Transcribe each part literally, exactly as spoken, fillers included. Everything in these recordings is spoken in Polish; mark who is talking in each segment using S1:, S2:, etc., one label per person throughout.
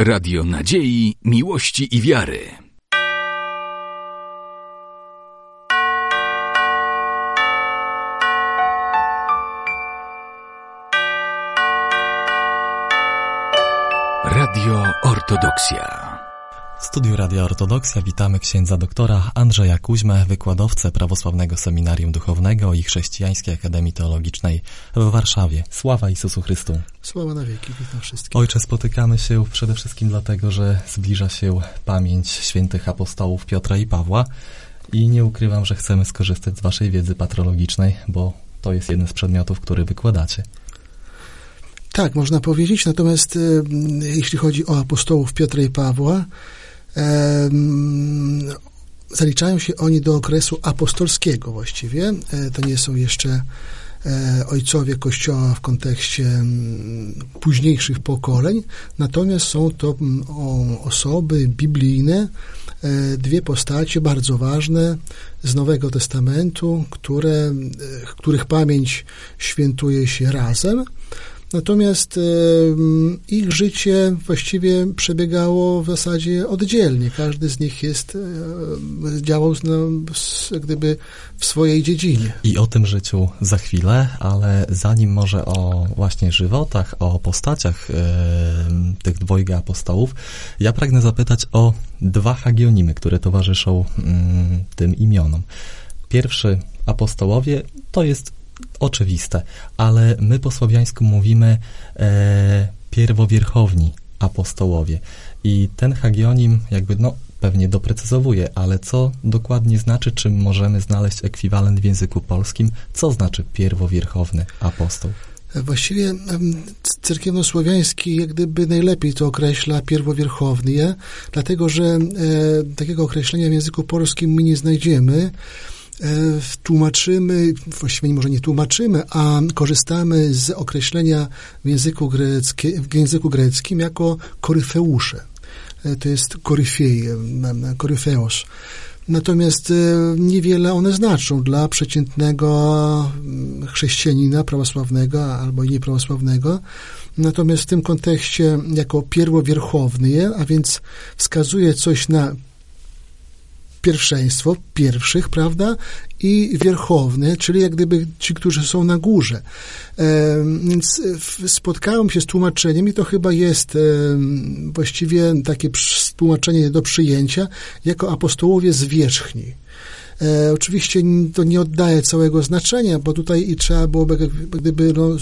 S1: Radio nadziei, miłości i wiary. Radio Ortodoksja.
S2: W studiu Radia Ortodoksja witamy księdza doktora Andrzeja Kuźmę, wykładowcę Prawosławnego Seminarium Duchownego i Chrześcijańskiej Akademii Teologicznej w Warszawie. Sława Jezusu Chrystu.
S3: Sława na wieki, witam wszystkich.
S2: Ojcze, spotykamy się przede wszystkim dlatego, że zbliża się pamięć świętych apostołów Piotra i Pawła i nie ukrywam, że chcemy skorzystać z waszej wiedzy patrologicznej, bo to jest jeden z przedmiotów, który wykładacie.
S3: Tak, można powiedzieć, natomiast e, jeśli chodzi o apostołów Piotra i Pawła, e, zaliczają się oni do okresu apostolskiego właściwie. E, to nie są jeszcze e, ojcowie Kościoła w kontekście m, późniejszych pokoleń, natomiast są to m, o, osoby biblijne, e, dwie postacie bardzo ważne z Nowego Testamentu, które, e, których pamięć świętuje się razem. Natomiast e, ich życie właściwie przebiegało w zasadzie oddzielnie. Każdy z nich jest, e, działał no, jak gdyby w swojej dziedzinie.
S2: I o tym życiu za chwilę, ale zanim może o właśnie żywotach, o postaciach e, tych dwojga apostołów, ja pragnę zapytać o dwa hagionimy, które towarzyszą mm, tym imionom. Pierwszy, apostołowie, to jest oczywiste, ale my po słowiańsku mówimy e, pierwowierchowni apostołowie i ten hagionim jakby no pewnie doprecyzowuje, ale co dokładnie znaczy, czy możemy znaleźć ekwiwalent w języku polskim, co znaczy pierwowierchowny apostoł?
S3: Właściwie cerkiewnosłowiański jak gdyby najlepiej to określa pierwowierchowny, dlatego że e, takiego określenia w języku polskim my nie znajdziemy. Tłumaczymy, właściwie może nie tłumaczymy, a korzystamy z określenia w języku, greckie, w języku greckim jako koryfeusze. To jest koryfej, koryfeos. Natomiast niewiele one znaczą dla przeciętnego chrześcijanina prawosławnego albo i nieprawosławnego. Natomiast w tym kontekście jako pierwowierchowny, a więc wskazuje coś na pierwszeństwo, pierwszych, prawda, i wierchowny, czyli jak gdyby ci, którzy są na górze. E, więc spotkałem się z tłumaczeniem i to chyba jest e, właściwie takie tłumaczenie do przyjęcia jako apostołowie zwierzchni. E, oczywiście to nie oddaje całego znaczenia, bo tutaj i trzeba byłoby gdyby no,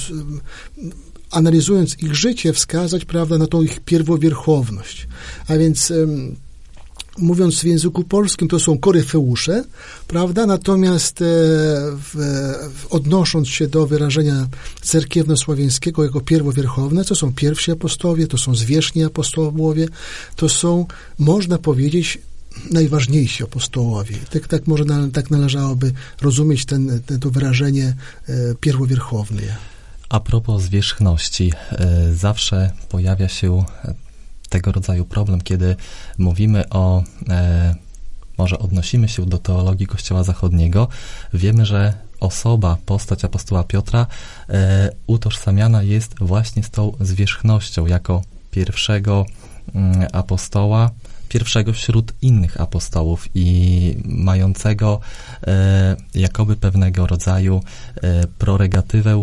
S3: analizując ich życie wskazać, prawda, na tą ich pierwowierchowność. A więc e, mówiąc w języku polskim, to są koryfeusze, prawda? Natomiast e, w, w, odnosząc się do wyrażenia cerkiewnosławiańskiego jako pierwowierchowne, to są pierwsi apostołowie, to są zwierzchni apostołowie, to są, można powiedzieć, najważniejsi apostołowie. Tak, tak może na, tak należałoby rozumieć ten, ten, to wyrażenie e, pierwowierchowny.
S2: A propos zwierzchności, e, zawsze pojawia się tego rodzaju problem, kiedy mówimy o, e, może odnosimy się do teologii Kościoła Zachodniego, wiemy, że osoba, postać apostoła Piotra e, utożsamiana jest właśnie z tą zwierzchnością, jako pierwszego mm, apostoła, pierwszego wśród innych apostołów i mającego e, jakoby pewnego rodzaju e, proregatywę,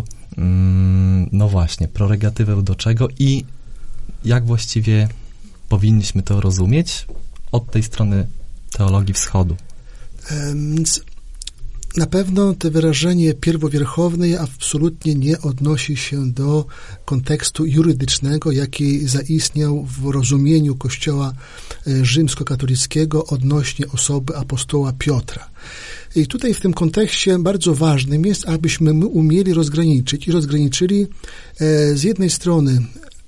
S2: mm, no właśnie, proregatywę do czego i jak właściwie powinniśmy to rozumieć od tej strony teologii wschodu?
S3: Więc na pewno to wyrażenie pierwowierchownej absolutnie nie odnosi się do kontekstu jurydycznego, jaki zaistniał w rozumieniu Kościoła rzymskokatolickiego odnośnie osoby apostoła Piotra. I tutaj w tym kontekście bardzo ważnym jest, abyśmy my umieli rozgraniczyć i rozgraniczyli z jednej strony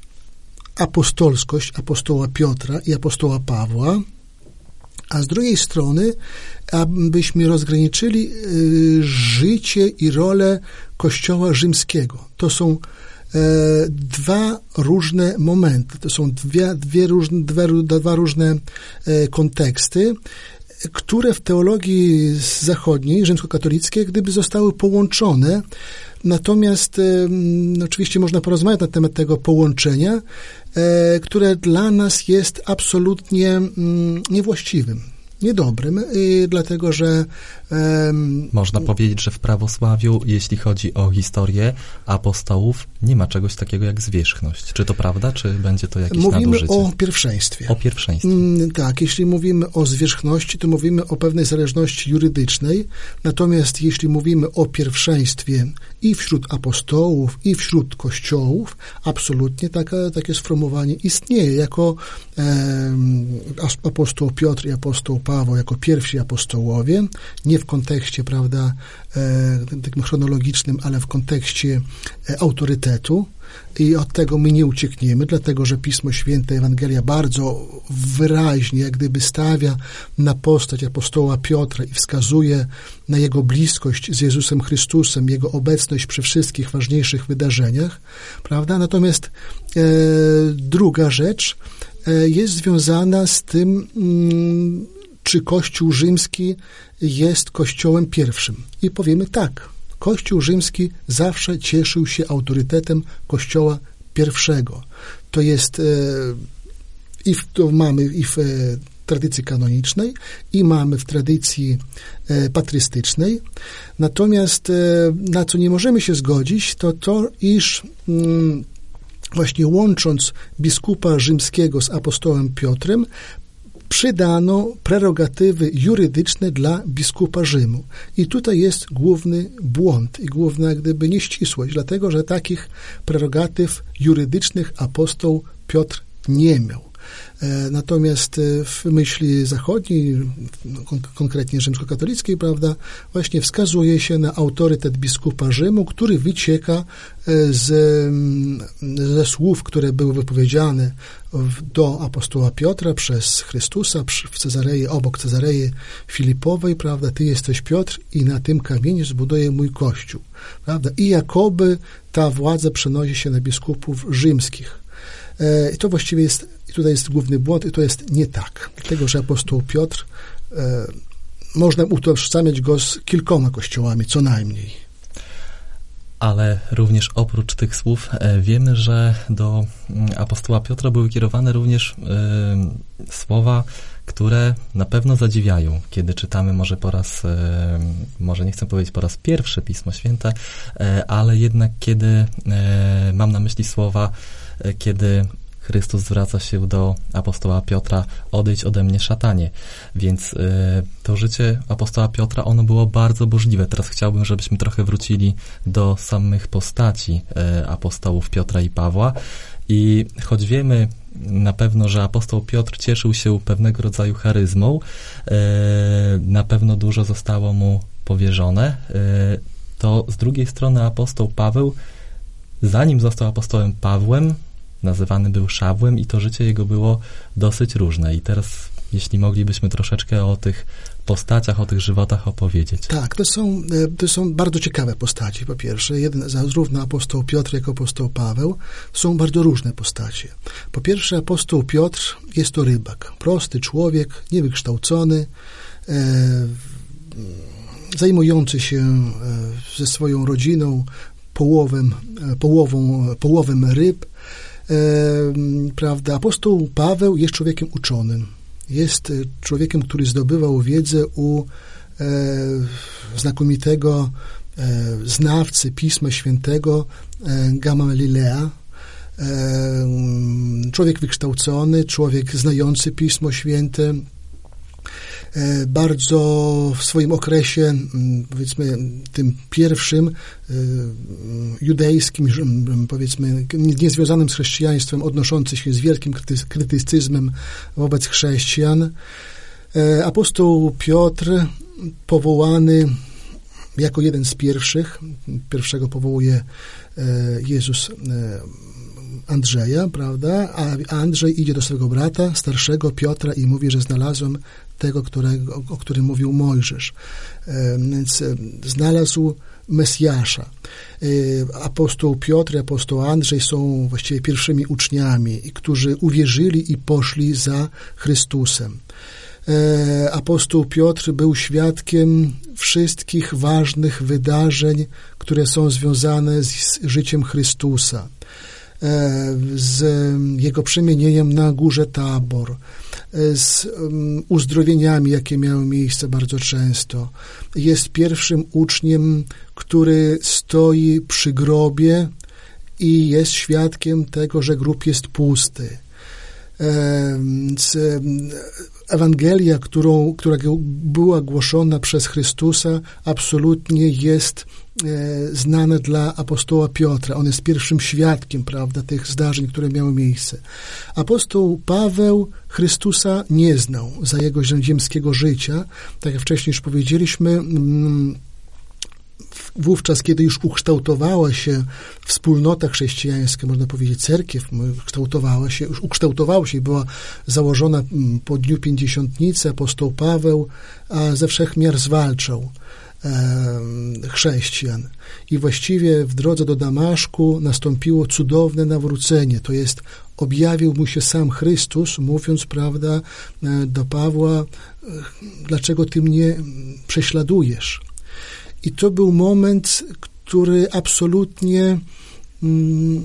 S3: apostolskość apostoła Piotra i apostoła Pawła, a z drugiej strony, abyśmy rozgraniczyli y, życie i rolę Kościoła rzymskiego. To są e, dwa różne momenty, to są dwie, dwie różne, dwa, dwa różne e, konteksty. które w teologii zachodniej, rzymskokatolickiej, gdyby zostały połączone. Natomiast no, oczywiście można porozmawiać na temat tego połączenia, e, które dla nas jest absolutnie mm, niewłaściwym, niedobrym, i dlatego, że... Um,
S2: Można powiedzieć, że w prawosławiu, jeśli chodzi o historię apostołów, nie ma czegoś takiego jak zwierzchność. Czy to prawda, czy będzie to jakieś
S3: mówimy
S2: nadużycie?
S3: Mówimy o pierwszeństwie.
S2: O pierwszeństwie.
S3: Mm, tak, jeśli mówimy o zwierzchności, to mówimy o pewnej zależności jurydycznej, natomiast jeśli mówimy o pierwszeństwie i wśród apostołów, i wśród kościołów, absolutnie taka, takie sformułowanie istnieje. Jako e, apostoł Piotr i apostoł Paweł, jako pierwsi apostołowie, nie w kontekście, prawda, e, takim chronologicznym, ale w kontekście e, autorytetu, i od tego my nie uciekniemy, dlatego że Pismo Święte, Ewangelia bardzo wyraźnie jak gdyby stawia na postać apostoła Piotra i wskazuje na jego bliskość z Jezusem Chrystusem, jego obecność przy wszystkich ważniejszych wydarzeniach, prawda? Natomiast e, druga rzecz e, jest związana z tym, mm, czy Kościół rzymski jest Kościołem pierwszym. I powiemy tak. Kościół rzymski zawsze cieszył się autorytetem Kościoła pierwszego. To jest e, i w, to mamy i w e, tradycji kanonicznej, i mamy w tradycji e, patrystycznej. Natomiast e, na co nie możemy się zgodzić, to to, iż mm, właśnie łącząc biskupa rzymskiego z apostołem Piotrem, przydano prerogatywy jurydyczne dla biskupa Rzymu. I tutaj jest główny błąd i główna jak gdyby nieścisłość, dlatego że takich prerogatyw jurydycznych apostoł Piotr nie miał. Natomiast w myśli zachodniej, konkretnie rzymskokatolickiej, prawda, właśnie wskazuje się na autorytet biskupa Rzymu, który wycieka z, ze słów, które były wypowiedziane do apostoła Piotra przez Chrystusa w Cezarei, obok Cezarei Filipowej, prawda, Ty jesteś Piotr i na tym kamieniu zbuduję mój Kościół, prawda, i jakoby ta władza przenosi się na biskupów rzymskich. I to właściwie jest, i tutaj jest główny błąd, i to jest nie tak. Dlatego, że apostoł Piotr, e, można utożsamiać go z kilkoma kościołami, co najmniej.
S2: Ale również oprócz tych słów e, wiemy, że do apostoła Piotra były kierowane również e, słowa, które na pewno zadziwiają, kiedy czytamy może po raz, e, może nie chcę powiedzieć po raz pierwszy Pismo Święte, e, ale jednak kiedy e, mam na myśli słowa, e, kiedy Chrystus zwraca się do apostoła Piotra: odejdź ode mnie, szatanie. Więc y, to życie apostoła Piotra, ono było bardzo burzliwe. Teraz chciałbym, żebyśmy trochę wrócili do samych postaci y, apostołów Piotra i Pawła. I choć wiemy na pewno, że apostoł Piotr cieszył się pewnego rodzaju charyzmą, y, na pewno dużo zostało mu powierzone, y, to z drugiej strony apostoł Paweł, zanim został apostołem Pawłem, nazywany był Szawłem i to życie jego było dosyć różne. I teraz, jeśli moglibyśmy troszeczkę o tych postaciach, o tych żywotach opowiedzieć.
S3: Tak, to są, to są bardzo ciekawe postaci, po pierwsze. Jeden, zarówno apostoł Piotr, jak i apostoł Paweł są bardzo różne postacie. Po pierwsze, apostoł Piotr jest to rybak. Prosty człowiek, niewykształcony, e, zajmujący się e, ze swoją rodziną połowem, połową, połowem ryb. E, prawda, apostoł Paweł jest człowiekiem uczonym. Jest człowiekiem, który zdobywał wiedzę u e, znakomitego e, znawcy Pisma Świętego e, Gamalilea. E, człowiek wykształcony, człowiek znający Pismo Święte, e, bardzo w swoim okresie, powiedzmy, tym pierwszym, e, judejskim, powiedzmy, niezwiązanym z chrześcijaństwem, odnoszący się z wielkim kryty- krytycyzmem wobec chrześcijan. E, apostoł Piotr, powołany jako jeden z pierwszych, pierwszego powołuje e, Jezus e, Andrzeja, prawda? A Andrzej idzie do swego brata, starszego Piotra, i mówi, że znalazłem tego, którego, o którym mówił Mojżesz. E, więc e, znalazł Mesjasza. E, apostoł Piotr i apostoł Andrzej są właściwie pierwszymi uczniami, którzy uwierzyli i poszli za Chrystusem. apostoł Piotr był świadkiem wszystkich ważnych wydarzeń, które są związane z życiem Chrystusa, z Jego przemienieniem na górze Tabor, z uzdrowieniami, jakie miały miejsce bardzo często. Jest pierwszym uczniem, który stoi przy grobie i jest świadkiem tego, że grób jest pusty. Ewangelia, którą, która była głoszona przez Chrystusa, absolutnie jest znane dla apostoła Piotra. On jest pierwszym świadkiem, prawda, tych zdarzeń, które miały miejsce. Apostoł Paweł Chrystusa nie znał za jego ziemskiego życia. Tak jak wcześniej już powiedzieliśmy, wówczas, kiedy już ukształtowała się wspólnota chrześcijańska, można powiedzieć cerkiew, kształtowała się, już ukształtowała się i była założona po dniu Pięćdziesiątnicy, apostoł Paweł a ze wszech miar zwalczał e, chrześcijan. I właściwie w drodze do Damaszku nastąpiło cudowne nawrócenie, to jest objawił mu się sam Chrystus, mówiąc, prawda, do Pawła, dlaczego ty mnie prześladujesz? I to był moment, który absolutnie mm,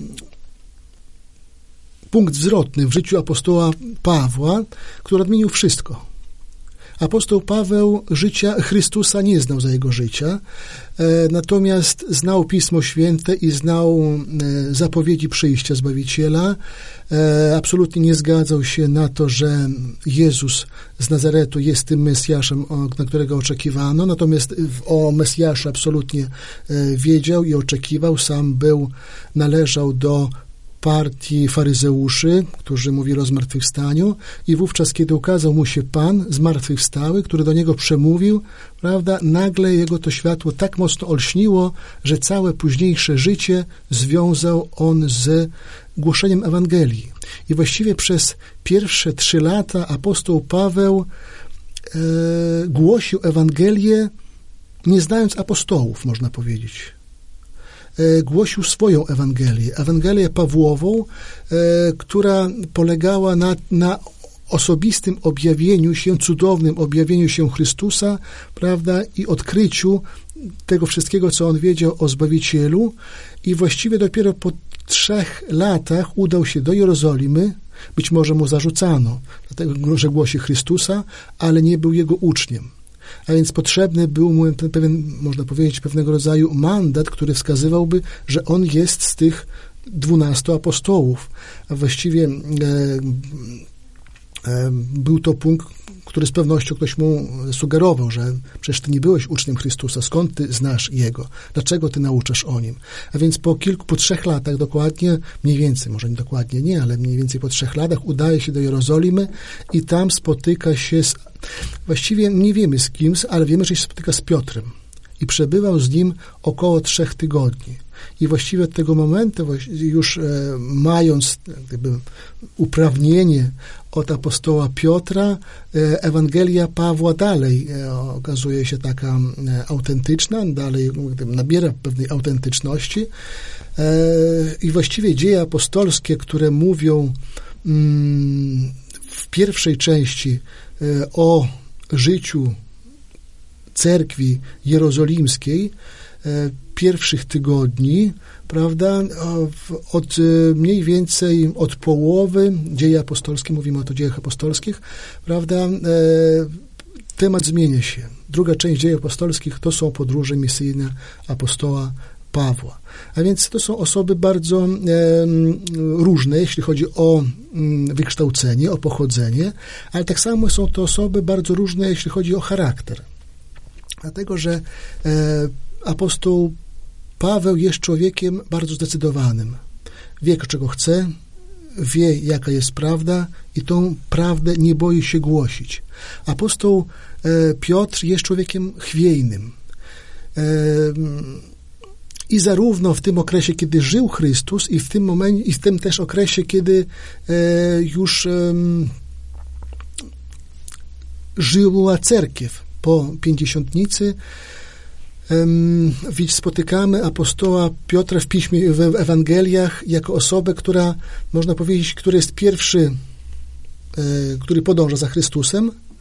S3: punkt zwrotny w życiu apostoła Pawła, który odmienił wszystko. Apostoł Paweł życia Chrystusa nie znał za jego życia, e, natomiast znał Pismo Święte i znał e, zapowiedzi przyjścia Zbawiciela. E, absolutnie nie zgadzał się na to, że Jezus z Nazaretu jest tym Mesjaszem, o, na którego oczekiwano, natomiast o Mesjaszu absolutnie e, wiedział i oczekiwał. Sam był, należał do partii faryzeuszy, którzy mówili o zmartwychwstaniu, i wówczas, kiedy ukazał mu się Pan zmartwychwstały, który do niego przemówił, prawda, nagle jego to światło tak mocno olśniło, że całe późniejsze życie związał on z głoszeniem Ewangelii. I właściwie przez pierwsze trzy lata apostoł Paweł e, głosił Ewangelię, nie znając apostołów, można powiedzieć. Głosił swoją Ewangelię, Ewangelię Pawłową, e, która polegała na, na osobistym objawieniu się, cudownym objawieniu się Chrystusa, prawda, i odkryciu tego wszystkiego, co on wiedział o Zbawicielu, i właściwie dopiero po trzech latach udał się do Jerozolimy. Być może mu zarzucano, dlatego, że głosi Chrystusa, ale nie był jego uczniem. A więc potrzebny był mu pewien, można powiedzieć, pewnego rodzaju mandat, który wskazywałby, że on jest z tych dwunastu apostołów. A właściwie e, e, był to punkt, który z pewnością ktoś mu sugerował, że przecież ty nie byłeś uczniem Chrystusa, skąd ty znasz Jego? Dlaczego ty nauczasz o Nim? A więc po kilku, po trzech latach dokładnie, mniej więcej, może nie dokładnie nie, ale mniej więcej po trzech latach udaje się do Jerozolimy i tam spotyka się z, właściwie nie wiemy z kim, ale wiemy, że się spotyka z Piotrem i przebywał z nim około trzech tygodni. I właściwie od tego momentu, już e, mając jakby uprawnienie od apostoła Piotra, e, Ewangelia Pawła dalej e, okazuje się taka e, autentyczna, dalej e, nabiera pewnej autentyczności. E, I właściwie dzieje apostolskie, które mówią mm, w pierwszej części e, o życiu cerkwi jerozolimskiej, e, pierwszych tygodni, prawda, od mniej więcej od połowy dzieje apostolskie, mówimy o to dziejach apostolskich, prawda, e, temat zmienia się. Druga część dziejów apostolskich to są podróże misyjne apostoła Pawła. A więc to są osoby bardzo e, różne, jeśli chodzi o m, wykształcenie, o pochodzenie, ale tak samo są to osoby bardzo różne, jeśli chodzi o charakter. Dlatego, że e, apostoł Paweł jest człowiekiem bardzo zdecydowanym. Wie, czego chce, wie, jaka jest prawda i tą prawdę nie boi się głosić. Apostoł e, Piotr jest człowiekiem chwiejnym. E, I zarówno w tym okresie, kiedy żył Chrystus, i w tym momencie, i w tym też okresie, kiedy e, już e, żyła cerkiew po Pięćdziesiątnicy, spotykamy apostoła Piotra w Piśmie, w Ewangeliach jako osobę, która, można powiedzieć, który jest pierwszy, który podąża za Chrystusem,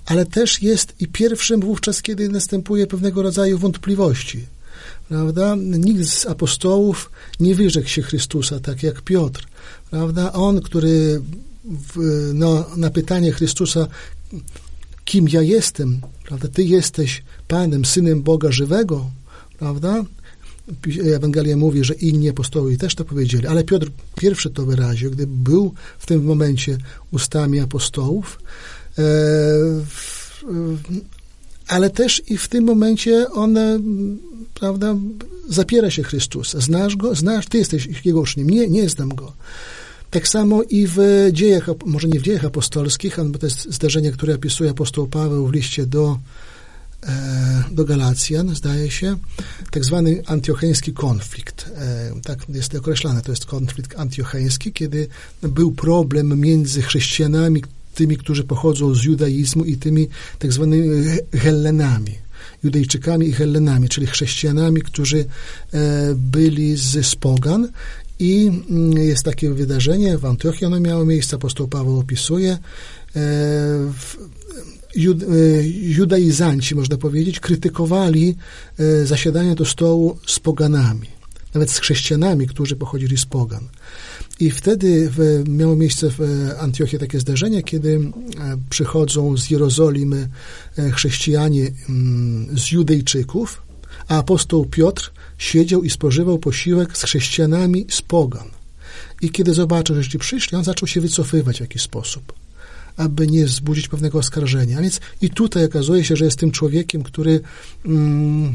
S3: ale też jest i pierwszym wówczas, kiedy następuje pewnego rodzaju wątpliwości. Prawda? Nikt z apostołów nie wyrzekł się Chrystusa, tak jak Piotr. Prawda? On, który w, no, na pytanie Chrystusa, kim ja jestem, prawda? Ty jesteś Panem, Synem Boga żywego, prawda? Ewangelia mówi, że inni apostołowie też to powiedzieli, ale Piotr pierwszy to wyraził, gdy był w tym momencie ustami apostołów, e, w, ale też i w tym momencie on, prawda, zapiera się Chrystusa. Znasz Go? Znasz? Ty jesteś Jego uczniem. Nie, nie znam Go. Tak samo i w dziejach, może nie w dziejach apostolskich, bo to jest zdarzenie, które opisuje apostoł Paweł w liście do, e, do Galacjan, zdaje się, tak zwany antiocheński konflikt. E, tak jest określane, to jest konflikt antiocheński, kiedy był problem między chrześcijanami, tymi, którzy pochodzą z judaizmu i tymi tak zwanymi Hellenami, Judejczykami i Hellenami, czyli chrześcijanami, którzy e, byli z, z pogan. I jest takie wydarzenie, w Antiochii ono miało miejsce, apostoł Paweł opisuje, e, w, jud, e, judaizanci, można powiedzieć, krytykowali e, zasiadanie do stołu z poganami, nawet z chrześcijanami, którzy pochodzili z pogan. I wtedy w, miało miejsce w Antiochii takie zdarzenie, kiedy przychodzą z Jerozolimy chrześcijanie z Judejczyków, a apostoł Piotr siedział i spożywał posiłek z chrześcijanami z pogan. I kiedy zobaczył, że ci przyszli, on zaczął się wycofywać w jakiś sposób, aby nie wzbudzić pewnego oskarżenia. A więc i tutaj okazuje się, że jest tym człowiekiem, który mm,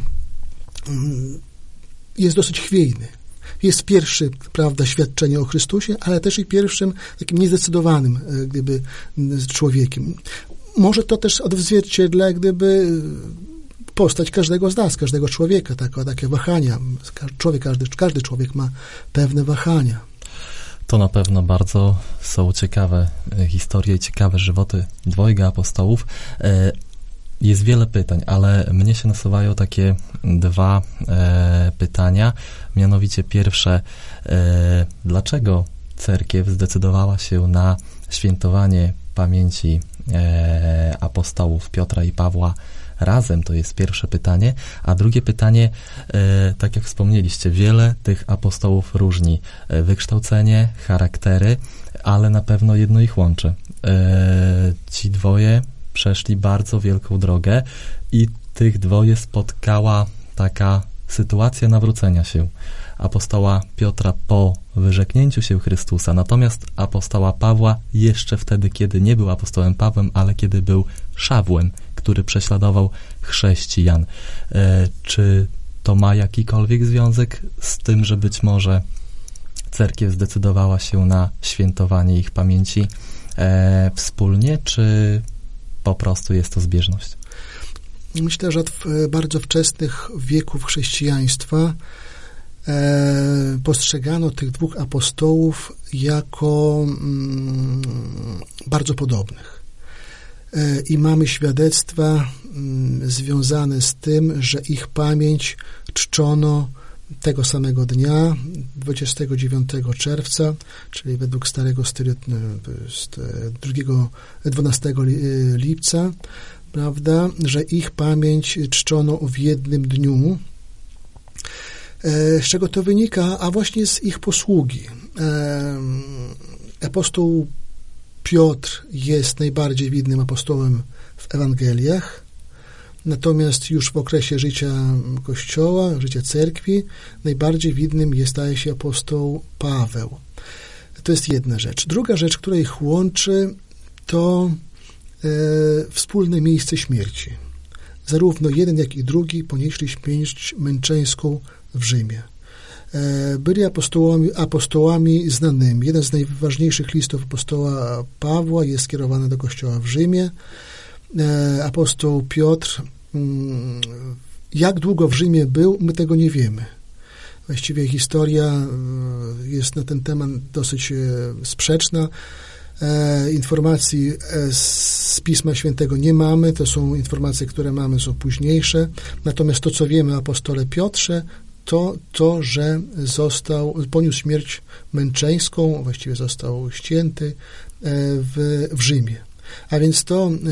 S3: jest dosyć chwiejny. Jest pierwszy, prawda, świadczenie o Chrystusie, ale też i pierwszym takim niezdecydowanym gdyby człowiekiem. Może to też odzwierciedla gdyby postać każdego z nas, każdego człowieka, tak, takie wahania. Człowiek, każdy, każdy człowiek ma pewne wahania.
S2: To na pewno bardzo są ciekawe historie i ciekawe żywoty dwojga apostołów. Jest wiele pytań, ale mnie się nasuwają takie dwa e, pytania. Mianowicie pierwsze, e, dlaczego cerkiew zdecydowała się na świętowanie pamięci e, apostołów Piotra i Pawła razem? To jest pierwsze pytanie. A drugie pytanie, e, tak jak wspomnieliście, wiele tych apostołów różni e, wykształcenie, charaktery, ale na pewno jedno ich łączy. E, ci dwoje przeszli bardzo wielką drogę i tych dwoje spotkała taka sytuacja nawrócenia się apostoła Piotra po wyrzeknięciu się Chrystusa, natomiast apostoła Pawła jeszcze wtedy, kiedy nie był apostołem Pawłem, ale kiedy był Szawłem, który prześladował chrześcijan. E, czy to ma jakikolwiek związek z tym, że być może cerkiew zdecydowała się na świętowanie ich pamięci e, wspólnie, czy po prostu jest to zbieżność?
S3: Myślę, że od bardzo wczesnych wieków chrześcijaństwa e, postrzegano tych dwóch apostołów jako mm, bardzo podobnych. E, I mamy świadectwa mm, związane z tym, że ich pamięć czczono tego samego dnia, dwudziestego dziewiątego czerwca, czyli według starego stylu dwunastego lipca, prawda, że ich pamięć czczono w jednym dniu. Z czego to wynika? A właśnie z ich posługi. Apostoł Piotr jest najbardziej widnym apostołem w Ewangeliach, natomiast już w okresie życia Kościoła, życia cerkwi, najbardziej widnym jest, staje się apostoł Paweł. To jest jedna rzecz. Druga rzecz, która ich łączy, to e, wspólne miejsce śmierci. Zarówno jeden, jak i drugi ponieśli śmierć męczeńską w Rzymie. E, byli apostołami, apostołami znanymi. Jeden z najważniejszych listów apostoła Pawła jest skierowany do Kościoła w Rzymie. E, apostoł Piotr, mm, jak długo w Rzymie był, my tego nie wiemy. Właściwie historia jest na ten temat dosyć sprzeczna. E, informacji z Pisma Świętego nie mamy, to są informacje, które mamy, są późniejsze. Natomiast to, co wiemy o apostole Piotrze, to to, że został, poniósł śmierć męczeńską, właściwie został ścięty w, w Rzymie. A więc to e,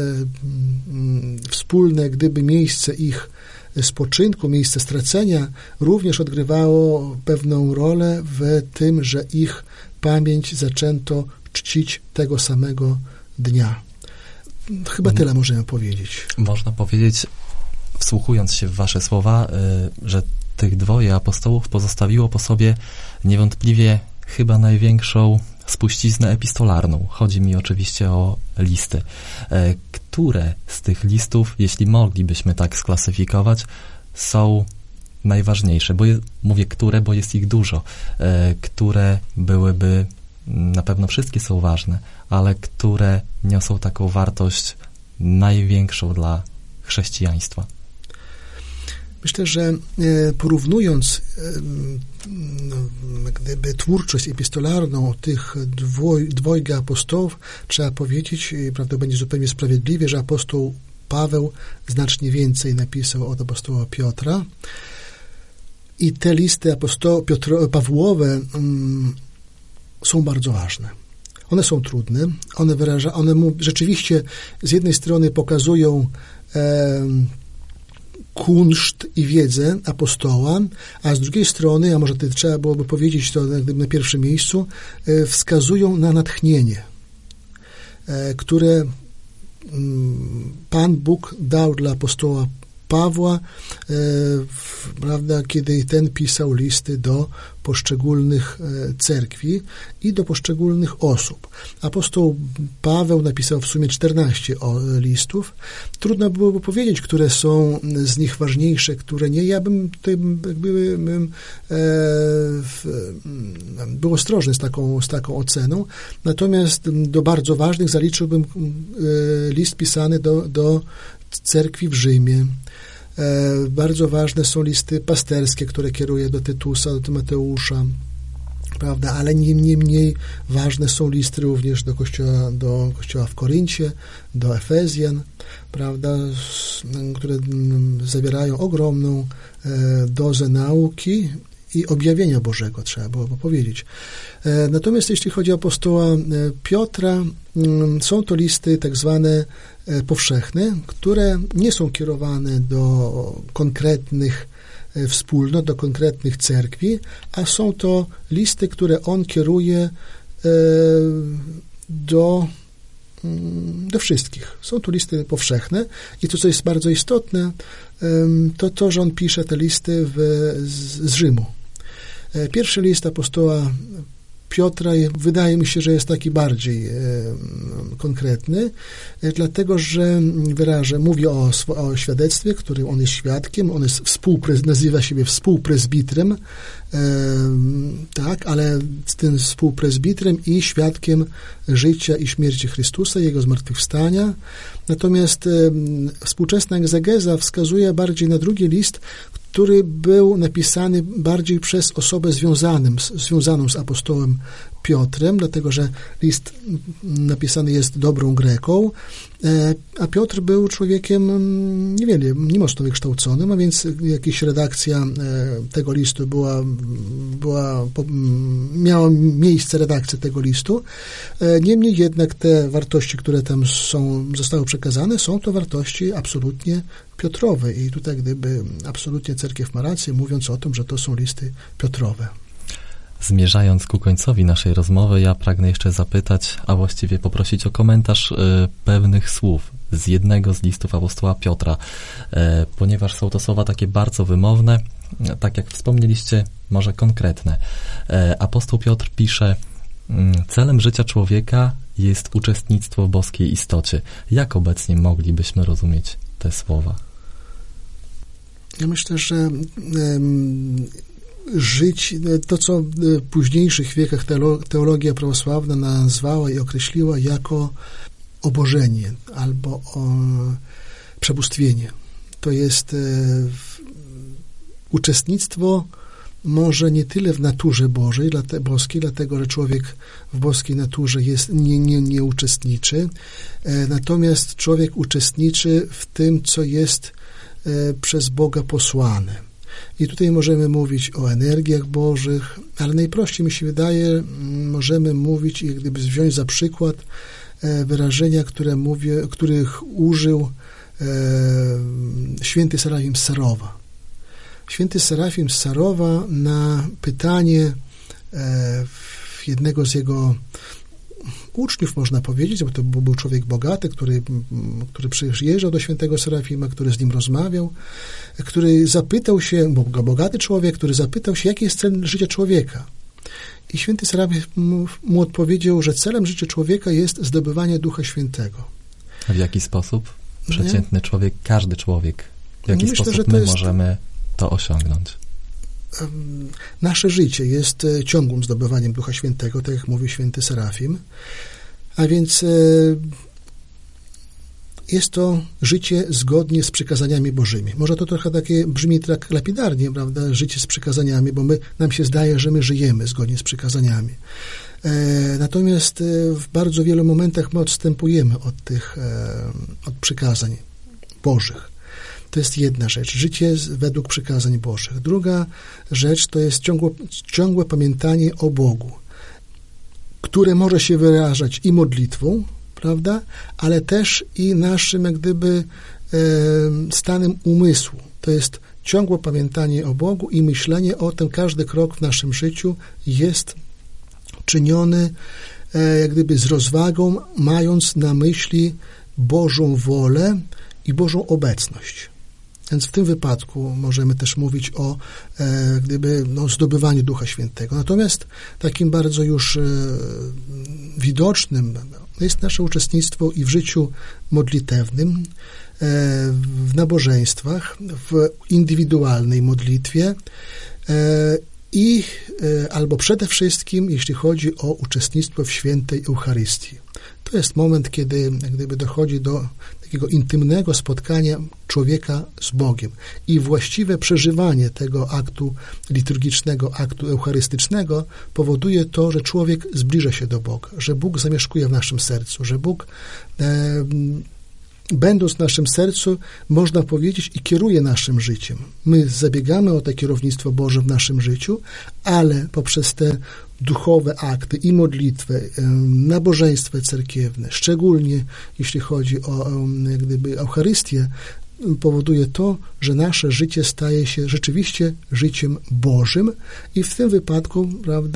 S3: wspólne, gdyby miejsce ich spoczynku, miejsce stracenia również odgrywało pewną rolę w tym, że ich pamięć zaczęto czcić tego samego dnia. Chyba tyle możemy powiedzieć.
S2: Można powiedzieć, wsłuchując się w wasze słowa, że tych dwoje apostołów pozostawiło po sobie niewątpliwie chyba największą spuściznę epistolarną. Chodzi mi oczywiście o listy. Które z tych listów, jeśli moglibyśmy tak sklasyfikować, są najważniejsze? Bo je, mówię które, bo jest ich dużo. Które byłyby, na pewno wszystkie są ważne, ale które niosą taką wartość największą dla chrześcijaństwa?
S3: Myślę, że porównując no, gdyby twórczość epistolarną tych dwoj, dwojga apostołów, trzeba powiedzieć, i prawda będzie zupełnie sprawiedliwie, że apostoł Paweł znacznie więcej napisał od apostoła Piotra i te listy apostoł Piotro, Pawłowe um, są bardzo ważne. One są trudne, one, wyraża, one mu, rzeczywiście z jednej strony pokazują um, kunszt i wiedzę apostoła, a z drugiej strony, a może to trzeba byłoby powiedzieć to na pierwszym miejscu, wskazują na natchnienie, które Pan Bóg dał dla apostoła Pawła, prawda, kiedy ten pisał listy do poszczególnych cerkwi i do poszczególnych osób. Apostoł Paweł napisał w sumie czternaście listów. Trudno byłoby powiedzieć, które są z nich ważniejsze, które nie. Ja bym tutaj jakby, bym, e, był ostrożny z taką, z taką oceną. Natomiast do bardzo ważnych zaliczyłbym e, list pisany do, do cerkwi w Rzymie. E, bardzo ważne są listy pasterskie, które kieruje do Tytusa, do Tymoteusza, prawda, ale nie, nie mniej ważne są listy również do kościoła, do kościoła w Koryncie, do Efezjan, prawda, które zawierają ogromną e, dozę nauki i objawienia Bożego, trzeba byłoby powiedzieć. E, natomiast jeśli chodzi o apostoła e, Piotra, m, są to listy tak zwane e, powszechne, które nie są kierowane do konkretnych e, wspólnot, do konkretnych cerkwi, a są to listy, które on kieruje e, do do wszystkich. Są tu listy powszechne i to, co jest bardzo istotne, to to, że on pisze te listy w, z, z Rzymu. Pierwszy list apostoła Piotra wydaje mi się, że jest taki bardziej e, konkretny, e, dlatego, że wyrażę, mówi o, o świadectwie, którym on jest świadkiem, on jest współprez, nazywa siebie współprezbitrem, e, tak, ale z tym współprezbitrem i świadkiem życia i śmierci Chrystusa, Jego zmartwychwstania. Natomiast e, współczesna egzegeza wskazuje bardziej na drugi list, który był napisany bardziej przez osobę związanym, związaną z apostołem Piotrem, dlatego że list napisany jest dobrą Greką, a Piotr był człowiekiem niewiele, nie mocno wykształconym, a więc jakaś redakcja tego listu była, była, miała miejsce redakcja tego listu. Niemniej jednak te wartości, które tam są, zostały przekazane, są to wartości absolutnie Piotrowe i tutaj gdyby absolutnie cerkiew ma rację, mówiąc o tym, że to są listy Piotrowe.
S2: Zmierzając ku końcowi naszej rozmowy, ja pragnę jeszcze zapytać, a właściwie poprosić o komentarz y, pewnych słów z jednego z listów apostoła Piotra, y, ponieważ są to słowa takie bardzo wymowne, tak jak wspomnieliście, może konkretne. Y, apostoł Piotr pisze: celem życia człowieka jest uczestnictwo w boskiej istocie. Jak obecnie moglibyśmy rozumieć te słowa?
S3: Ja myślę, że um, żyć, to co w późniejszych wiekach teologia prawosławna nazwała i określiła jako obożenie albo o przebóstwienie. To jest e, uczestnictwo może nie tyle w naturze Bożej, dlate, boskiej, dlatego, że człowiek w boskiej naturze jest, nie, nie, nie uczestniczy, e, natomiast człowiek uczestniczy w tym, co jest e, przez Boga posłane. I tutaj możemy mówić o energiach bożych, ale najprościej mi się wydaje, możemy mówić i jak gdyby wziąć za przykład wyrażenia, które mówię, których użył święty Serafim z Sarowa. Święty Serafim z Sarowa na pytanie jednego z jego uczniów, można powiedzieć, bo to był człowiek bogaty, który, który przyjeżdżał do świętego Serafima, który z nim rozmawiał, który zapytał się, bo bogaty człowiek, który zapytał się, jaki jest cel życia człowieka. I święty Serafim mu, mu odpowiedział, że celem życia człowieka jest zdobywanie Ducha Świętego.
S2: A w jaki sposób? Przeciętny Nie? człowiek, każdy człowiek, w jaki
S3: Myślę,
S2: sposób
S3: że to
S2: my
S3: jest...
S2: możemy to osiągnąć?
S3: Nasze życie jest ciągłym zdobywaniem Ducha Świętego, tak jak mówił święty Serafim, a więc jest to życie zgodnie z przykazaniami Bożymi. Może to trochę takie brzmi tak lapidarnie, prawda, życie z przykazaniami, bo my, nam się zdaje, że my żyjemy zgodnie z przykazaniami. Natomiast w bardzo wielu momentach my odstępujemy od tych, od przykazań Bożych. To jest jedna rzecz, życie według przykazań Bożych. Druga rzecz to jest ciągłe, ciągłe pamiętanie o Bogu, które może się wyrażać i modlitwą, prawda, ale też i naszym jak gdyby e, stanem umysłu. To jest ciągłe pamiętanie o Bogu i myślenie o tym, każdy krok w naszym życiu jest czyniony e, jak gdyby z rozwagą, mając na myśli Bożą wolę i Bożą obecność. Więc w tym wypadku możemy też mówić o e, gdyby, no, zdobywaniu Ducha Świętego. Natomiast takim bardzo już e, widocznym jest nasze uczestnictwo i w życiu modlitewnym, e, w nabożeństwach, w indywidualnej modlitwie e, i e, albo przede wszystkim, jeśli chodzi o uczestnictwo w świętej Eucharystii. To jest moment, kiedy jak gdyby dochodzi do takiego intymnego spotkania człowieka z Bogiem i właściwe przeżywanie tego aktu liturgicznego, aktu eucharystycznego powoduje to, że człowiek zbliża się do Boga, że Bóg zamieszkuje w naszym sercu, że Bóg e, będąc w naszym sercu, można powiedzieć, i kieruje naszym życiem. My zabiegamy o to kierownictwo Boże w naszym życiu, ale poprzez te duchowe akty i modlitwę, nabożeństwo cerkiewne, szczególnie jeśli chodzi o jak gdyby Eucharystię, powoduje to, że nasze życie staje się rzeczywiście życiem Bożym i w tym wypadku, prawda,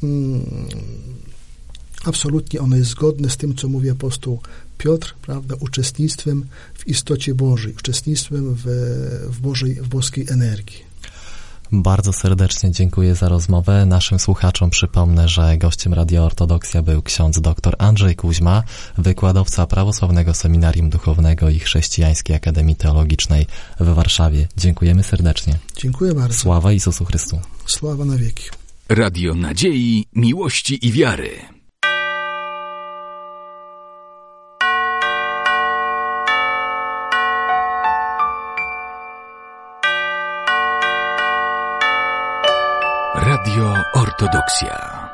S3: absolutnie ono jest zgodne z tym, co mówi apostoł Piotr, prawda, uczestnictwem w istocie Bożej, uczestnictwem w, w, Bożej, w boskiej energii.
S2: Bardzo serdecznie dziękuję za rozmowę. Naszym słuchaczom przypomnę, że gościem Radia Ortodoksja był ksiądz dr Andrzej Kuźma, wykładowca Prawosławnego Seminarium Duchownego i Chrześcijańskiej Akademii Teologicznej w Warszawie. Dziękujemy serdecznie.
S3: Dziękuję bardzo.
S2: Sława Jezusu Chrystu.
S3: Sława na wieki.
S1: Radio Nadziei, Miłości i Wiary. Radio Ortodoksja.